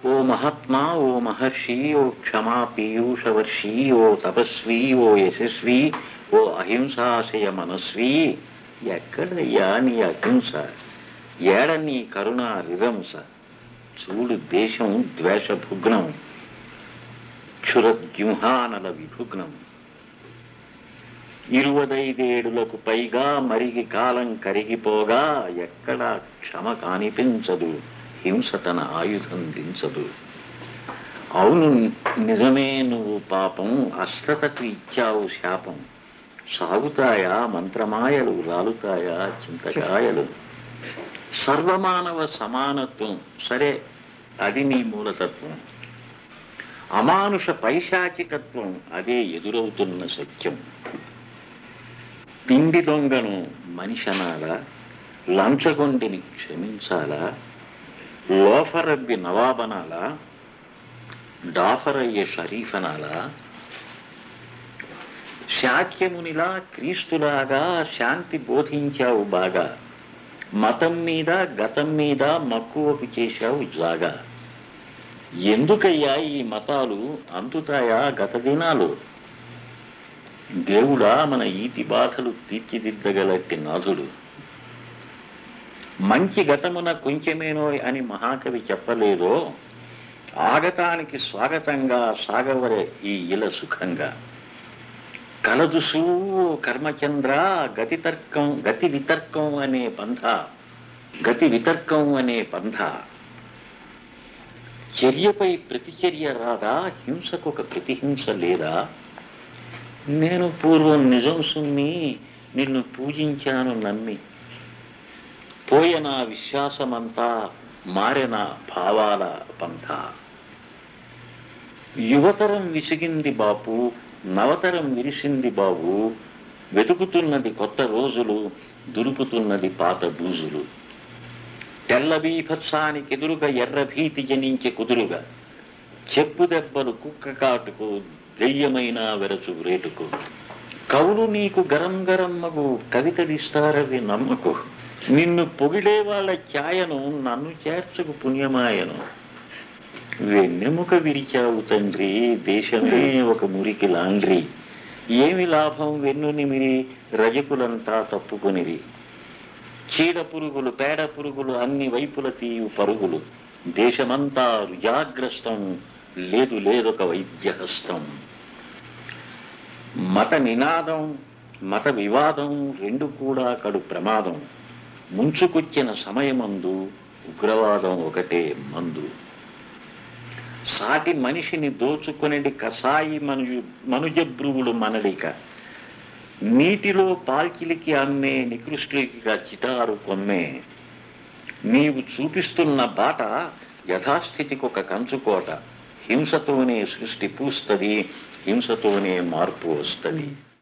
ఓ మహాత్మా, ఓ మహర్షి, ఓ క్షమా పీయూషవర్షి, ఓ తపస్వి, ఓ యశస్వి, ఓ అహింసాశయ మనస్వి, ఎక్కడయ్యా నీ అహింస? ఏడ నీ కరుణ రిరంస? చూడు దేశం ద్వేషభుగ్నం, క్షురద్యుహానల విభుగ్నం. 25 ఏడులకు పైగా మరిగి కాలం కరిగిపోగా ఎక్కడా క్షమ కానిపించదు, హింస తన ఆయుధం దించదు. అవును నిజమే, నువ్వు పాపం అశ్రతకు ఇచ్చావు శాపం. సాగుతాయా మంత్రమాయలు, రాలుతాయా చింతకాయలు. సర్వమానవ సమానత్వం సరే, అది నీ మూలతత్వం. అమానుష పైశాచికత్వం అదే ఎదురవుతున్న సత్యం. తిండి దొంగను మనిషనాలా, లంచగొండిని క్షమించాలా, లోఫరబ్బి నవాబనాలా, డాఫరయ్య షరీఫనాలా, శాక్యమునిలా క్రీస్తులాగా శాంతి బోధించావు బాగా, మతం మీద గతం మీద మక్కువకు చేశావు జాగా. ఎందుకయ్యా ఈ మతాలు, అందుతాయా గత దినాలు? దేవుడా మన ఈతి బాధలు తీర్చిదిద్దగలట్టి నాథుడు. మంచి గతమున కొంచెమేనో అని మహాకవి చెప్పలేదో, ఆగతానికి స్వాగతంగా సాగవరే ఈ ఇల సుఖంగా. కలదుసు కర్మచంద్ర గతి వితర్కం అనే పంథ. చర్యపై ప్రతిచర్య రాదా, హింసకొక ప్రతిహింస లేదా? నేను పూర్వం నిజం సుమ్మి, నిన్ను పూజించాను నమ్మి, పోయన విశ్వాసమంతా మారెన భావాల పంథ. యువతరం విసిగింది బాపు, నవతరం విరిసింది బాబు, వెతుకుతున్నది కొత్త రోజులు, దురుకుతున్నది పాత బూజులు. తెల్ల బీభత్సానికెదురుగా ఎర్రభీతి జనించే కుదురుగా, చెప్పు దెబ్బలు కుక్క కాటుకు, దెయ్యమైన వెరచు రేటుకు. కవులు నీకు గరం గరం మగు, కవితలిస్తారవి నమ్మకు. నిన్ను పొగిడే వాళ్ళ ఛాయను నన్ను చేర్చకు పుణ్యమాయను. వెన్నెముక విరిచావు తండ్రి, దేశమే ఒక మురికి లాండ్రీ. ఏమి లాభం వెన్ను నిమిరి, రజకులంతా తప్పుకొనిరి. చీడ పురుగులు పేడ పురుగులు అన్ని వైపుల తీయు పరుగులు. దేశమంతా రుజాగ్రస్తం, లేదు లేదొక వైద్యహస్తం. మత నినాదం మత వివాదం రెండు కూడా కడు ప్రమాదం. ముంచుకొచ్చిన సమయమందు ఉగ్రవాదం ఒకటే మందు. సాటి మనిషిని దోచుకొనిడి కసాయి మనుజభ్రువులు మనడిక. నీటిలో పాల్కిలికి అమ్మే నికృష్టుడిగా చిటారు కొమ్మే. నీవు చూపిస్తున్న బాట యథాస్థితికొక కంచుకోట. హింసతోనే సృష్టి పూస్తది, హింసతోనే మార్పు వస్తది.